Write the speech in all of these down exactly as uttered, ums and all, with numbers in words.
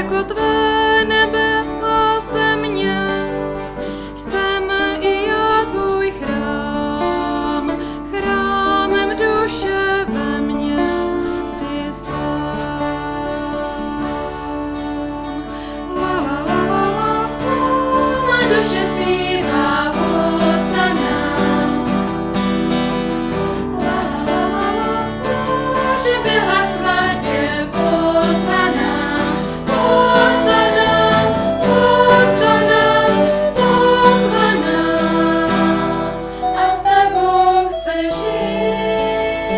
jako tvé nebe a země. Jsem i já tvůj chrám, chrámem duše ve mně, ty sám. La la la la la, má duše zpívá Hosana. La la la la la, že byla k svatbě pozvaná. Hosana, Hosana, pozvaná, a s tebou chce žít.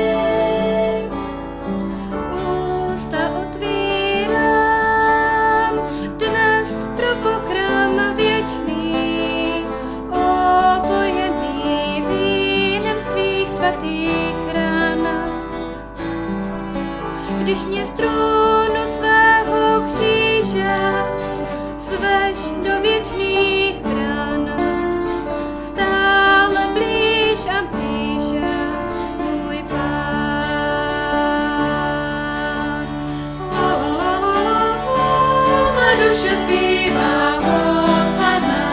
Ústa otvírám dnes pro pokrm věčný, opojený vínem z tvých svatých ran. Když mě z trůnu svého kříže zveš do věčných bran, stále blíž a blíže, můj Pán. La la la la la, má duše zpívá Hosana.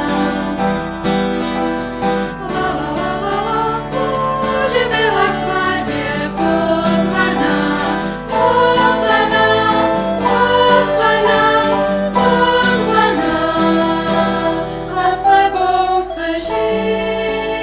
La la la la la, že byla k svatbě pozvaná. Hosana, Hosana, pozvaná, a s tebou chce žít.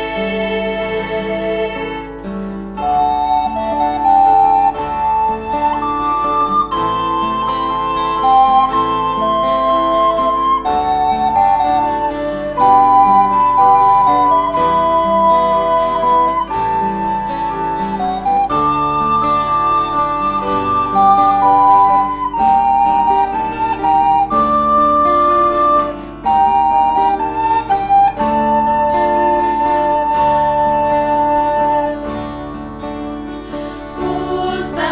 Ústa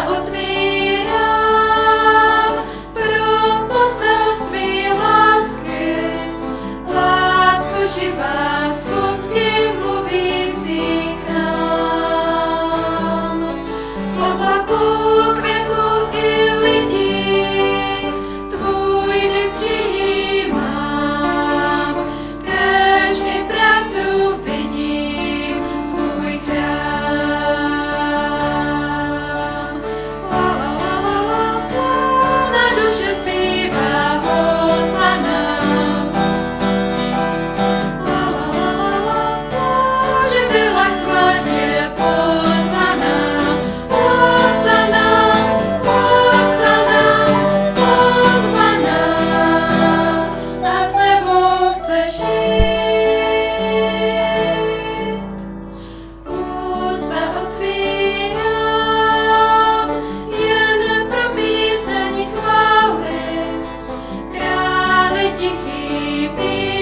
otvírám pro poselství lásky, lásku živá, skutky mluvící k nám. Z oblaků, květů i lidí tvůj dech přijímám, kéž i bratru vidím tvůj chrám. La la la la la, má duše zpívá Hosana. La la la la la, že byla k svatbě pozvaná. Hosana, Hosana, pozvaná, a s tebou chce žít. Ústa otvírám jen pro píseň chvály, králi tichý